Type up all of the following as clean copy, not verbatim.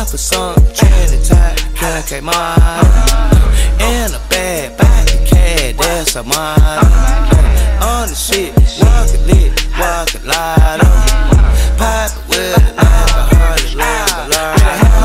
for some, trending top, killing K-Mod. In a bag, back the cat, that's a mod. On the shit, walkin' lit, walkin' light. Poppin' with it like a hundred like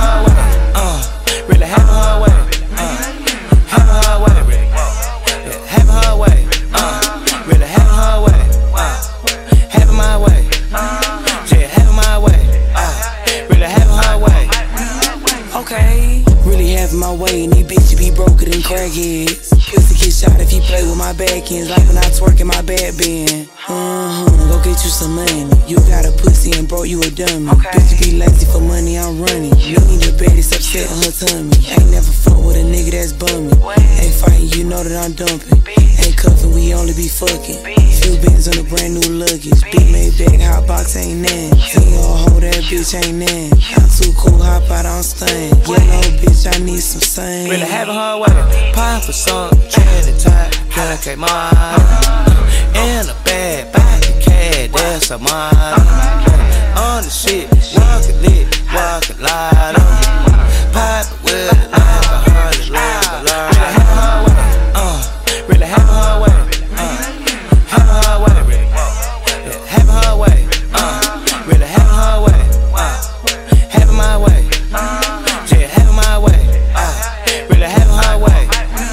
a really have a hard way, have a hard way, have a hard way, really have a hard way, have it my way, yeah, have it my way, really have a hard way. Okay, really having my way, and these bitches be broker than crackheads. Pussy get shot if he play with my back ends, like when I twerk in my bad band. Go get you some money. You got a pussy and bro, you a dummy. Bitch be lazy for money, I'm running. Me and your baddie's upset on her tummy. Ain't never fuck with a nigga that's bummy. Ain't fighting, you know that I'm dumping. Ain't cuffing, we only be fucking. Few bins on a brand new luggage. Big made bag, hot box ain't none. See your hoe, that bitch ain't none. I'm too cool, hop out on stain. Yellow bitch, I need some sun. Really have a hard way, pop for some, trending top, killing K-Mod. In a bag, back the cat, that's a mod. On the shit, walkin' lit, walkin' light. Poppin' with it like a hundred like a really have a hard way, have a hard way, have a hard way, really have a hard way, have it my way, yeah, have it my way, really have a hard way.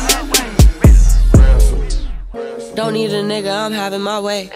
Don't need a nigga, I'm having my way.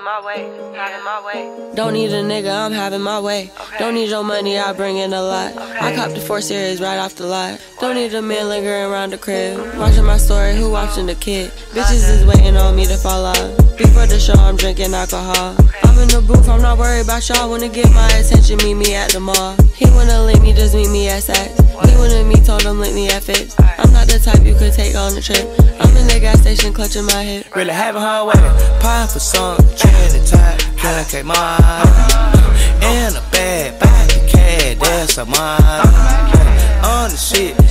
Don't need a nigga, I'm having my way. Don't need your money, I bring in a lot. I copped the 4 Series right off the lot. Don't need a man lingering around the crib. Watching my story, who watching the kid? Bitches is waiting on me to fall off. Before the show, I'm drinking alcohol. I'm in the booth, I'm not worried about y'all. Wanna get my attention, meet me at the mall. He wanna link me, just meet me at Saks. He wanted me, told him link me at Fix. I'm not the type you could take on a trip. I'm in the gas station clutching my hip. Really have a hard way, pop for some, trending top, killing K-Mod. In a bag, back the cat, that's a mod. On the shit,